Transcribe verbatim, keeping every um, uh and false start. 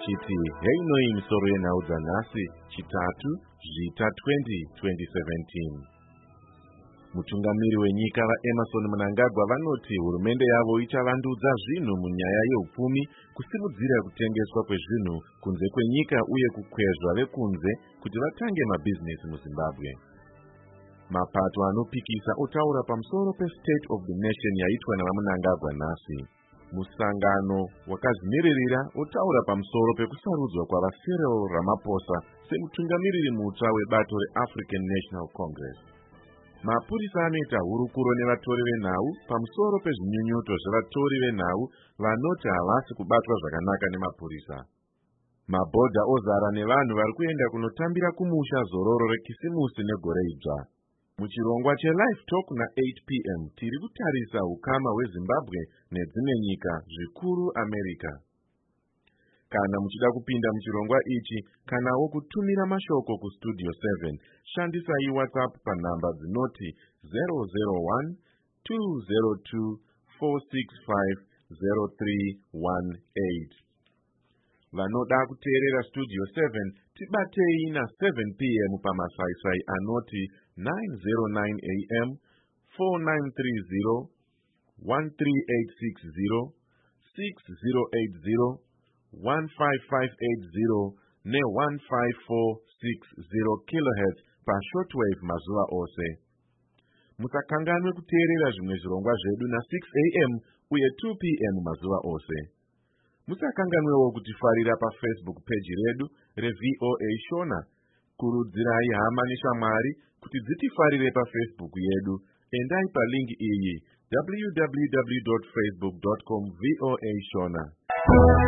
tichiti hei noi misoro yenhau dzanhasi chitatu zvita twenty twenty seventeen. Mutungamiri wenyika vaEmmerson Mnangagwa vanoti hurumende yavo ichavandudza zvinhu munyaya yeupfumi, kusimudzira kutengeswa kwezvinhu kunze kwenyika uye kukwezva vekunze kuti vatange mabhizinesi muZimbabwe. Mapato anopikisa otaura pamusoro peState of the Nation yaitwa navaMnangagwa nhasi. Musangano wakazimiririra otaura pamusoro pekusarudzwa kwavaCyril Ramaphosa semutungamiriri mutsva webato reAfrican National Congress. Mapurisa anoita hurukuro nevatori venhau pamusoro pezvinyunyuto zvevatori venhau vanoti havasi kubatwa zvakanaka nemapurisa. Mabhodha ozara nevanhu vari kuenda kunotambira kumusha zororo rekisimusi negore idzva. Muchirongwa cheLive Talk na-eight p m tiri kutarisa ukama hweZimbabwe nedzimwe nyika, zvikuru America. Kana muchida kupinda muchirongwa ichi kanawo kutumira mashoko kustudio seven, shandisai WhatsApp panhamba dzinoti zero zero one two zero two four six five zero three one eight. Vanoda kuteerera Studio seven tibatei na seven p m pamasaisai anoti nine zero nine a m, four nine three zero, one three eight six zero, six zero eight zero, one five five eight zero ne one five four six zero kilohertz pashortwave mazuva ose. Musakanganwe kuteerera zvimwe zvirongwa zvedu na six a m uye two p m mazuva ose. Musakanganwewo kutifarira paFacebook page redu reV O A Shona. Kurudzirai hama neshamwari kuti dzitifarire paFacebook yedu. Endai palingi iyi w w w dot facebook dot com V O A Shona.